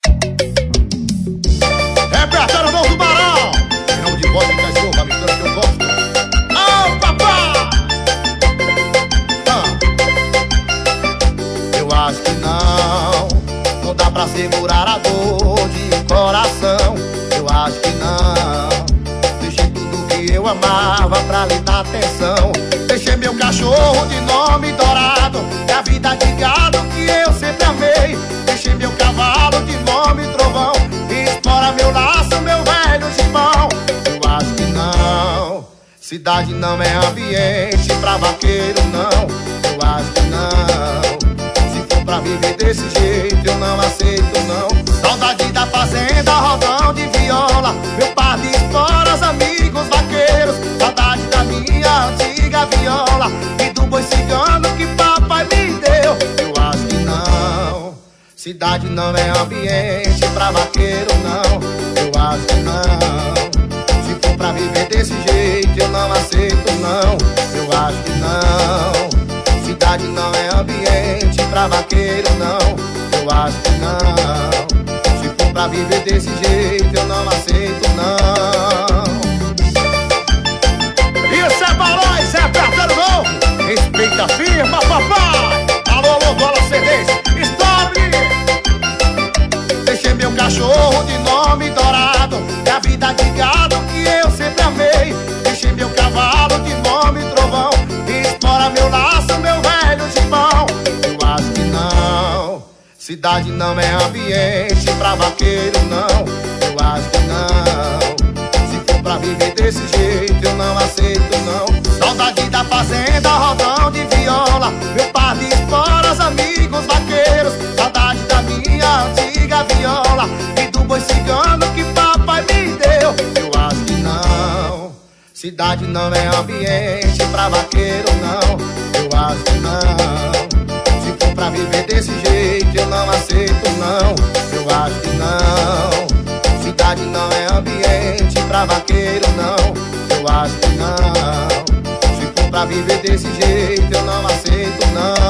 Repertório novo do Barão. Final de voz de cachorro, a mistura que eu gosto. Oh, papá! Eu acho que não dá pra segurar a dor de coração. Eu acho que não. Deixei tudo que eu amava pra lhe dar atenção. Deixei meu cachorro de nome Dourado e a vida de gado que eu sempre amei. Deixei meu cavalo de nome Trovão e explora meu laço, meu velho gibão. Eu acho que não. Cidade não é ambiente pra vaqueiro, não. Eu acho que não. Se for pra viver desse jeito eu não aceito, não. Saudade da fazenda, rodão de viola, meu par de esporas, amigos vaqueiros. Saudade da minha antiga viola e do boi cigano que papai me deu. Eu acho que não. Cidade não é ambiente pra vaqueiro, não. Eu acho que não. Se for pra viver desse jeito eu não aceito, não. Eu acho que não. Cidade não é ambiente pra vaqueiro, não. Eu acho que não. Se for pra viver desse jeito eu não aceito, não. Isso é Barão, isso é repertório novo. Respeita a firma, papai. Alô, alô, Gola CDs, stop! Deixei meu cachorro de nome Dourado e a vida de gado que eu sempre amei. Deixei meu cavalo de nome Trovão e explora meu laço, meu velho gibão. Eu acho que não. Cidade não é ambiente pra vaqueiro, não. Eu acho que não. Se for pra viver desse jeito eu não aceito, não. Saudade da fazenda, rodão de viola, meu par de esporas, amigos vaqueiros. Saudade da minha antiga viola e do boi cigano que papai me deu. Eu acho que não. Cidade não é ambiente pra vaqueiro, não. Eu acho que não. Se for pra viver desse jeito eu não aceito, não. Eu acho que não. Cidade não é ambiente pra vaqueiro, não. Eu acho que não. Se for pra viver desse jeito eu não aceito, não.